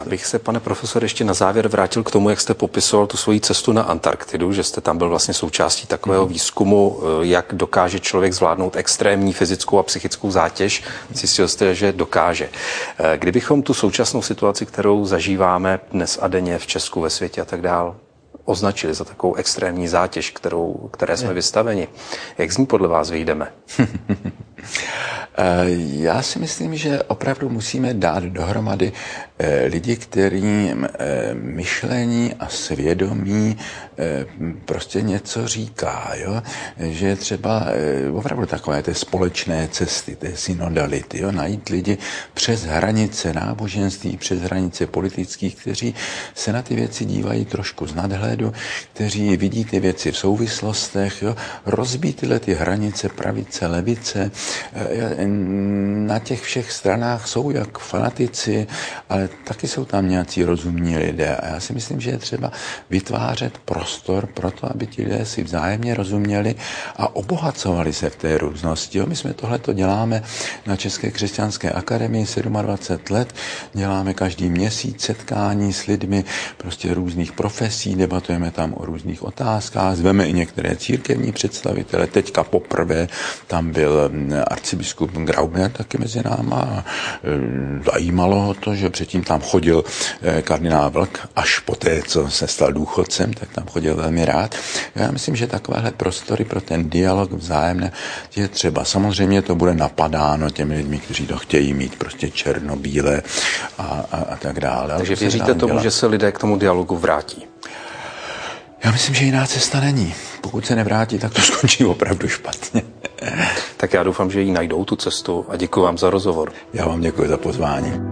Bych se, pane profesore, ještě na závěr vrátil k tomu, jak jste popisoval tu svoji cestu na Antarktidu, že jste tam byl vlastně součástí takového výzkumu, jak dokáže člověk zvládnout extrémní fyzickou a psychickou zátěž. Zjistil jste, že dokáže. Kdybychom tu současnou situaci, kterou zažíváme dnes a denně v Česku, ve světě a tak dál, označili za takovou extrémní zátěž, které jsme vystaveni, jak z ní podle vás vyjdeme? Já si myslím, že opravdu musíme dát dohromady lidi, kterým myšlení a svědomí prostě něco říká, jo? Že třeba opravdu takové ty společné cesty, ty synodality, jo? Najít lidi přes hranice náboženství, přes hranice politických, kteří se na ty věci dívají trošku z nadhledu, kteří vidí ty věci v souvislostech, jo? Rozbít tyhle ty hranice pravice, levice. Na těch všech stranách jsou jak fanatici, ale taky jsou tam nějací rozumní lidé. A já si myslím, že je třeba vytvářet prostor pro to, aby ti lidé si vzájemně rozuměli a obohacovali se v té různosti. Jo, my jsme tohleto děláme na České křesťanské akademii 27 let. Děláme každý měsíc setkání s lidmi prostě různých profesí, debatujeme tam o různých otázkách, zveme i některé církevní představitele. Teďka poprvé tam byl arcibiskup Graubner taky mezi náma. Zajímalo ho to, že předtím tam chodil kardinál Vlk, až poté, co se stal důchodcem, tak tam chodil velmi rád. Já myslím, že takovéhle prostory pro ten dialog vzájemně je třeba. Samozřejmě to bude napadáno těmi lidmi, kteří to chtějí mít prostě černobílé a tak dále. Takže věříte tomu, že se lidé k tomu dialogu vrátí? Já myslím, že jiná cesta není. Pokud se nevrátí, tak to skončí opravdu špatně. Tak já doufám, že ji najdou tu cestu a děkuji vám za rozhovor. Já vám děkuji za pozvání.